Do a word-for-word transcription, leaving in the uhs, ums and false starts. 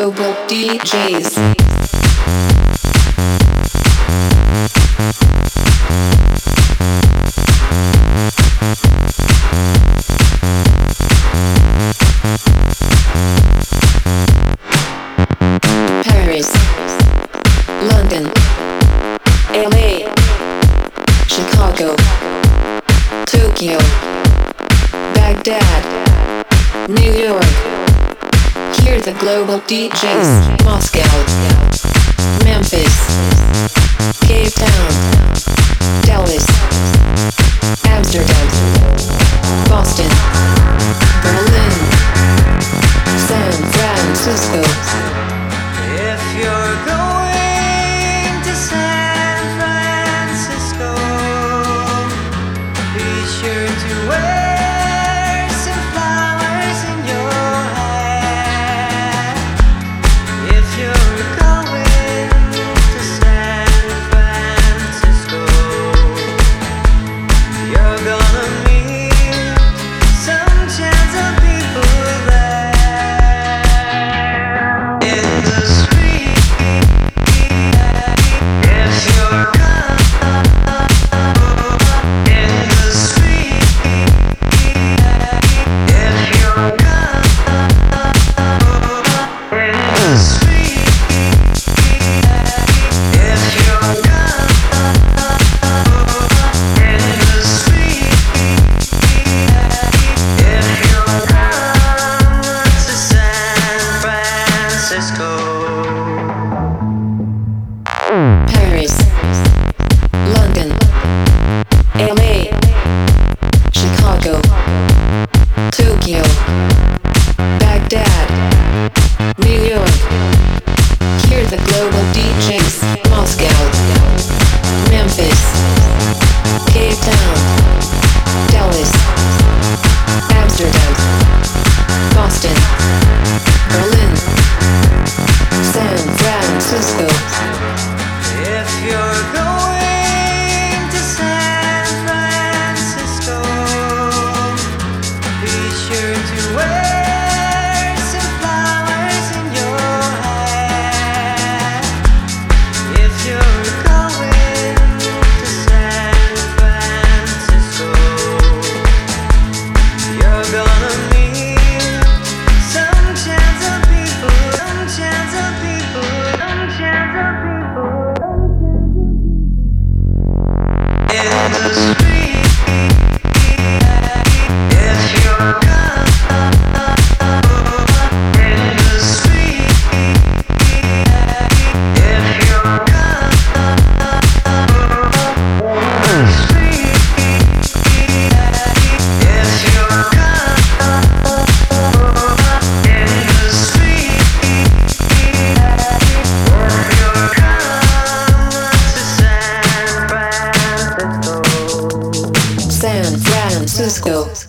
global D Js. Paris, London, L A, Chicago, Tokyo, Baghdad, New York. Hear the global D Js. Moscow, Memphis, Cape Town, Dallas, Amsterdam, Boston, Berlin, San Francisco. If you're going to San Francisco, be sure to wear some flowers in your hair. If you're going to San Francisco, you're gonna meet some chance of people there. In the street, if you're in the street, if you're in the street, if you're in the street, if you're to San Francisco. Paris, London, L A, Chicago, Tokyo, Baghdad, New York. Hear the global D Js. Moscow, Memphis, Cape Town, Dallas, Amsterdam, Boston, Berlin, San Francisco. If you're going to San Francisco, be sure to wear some flowers in your hair. If you're going to San Francisco, you're gonna meet some chance of people, some chance of people, some chance of people. In the street, if you're in the street, if you're in the street, if you're in the street, if you're to San Francisco. San Francisco.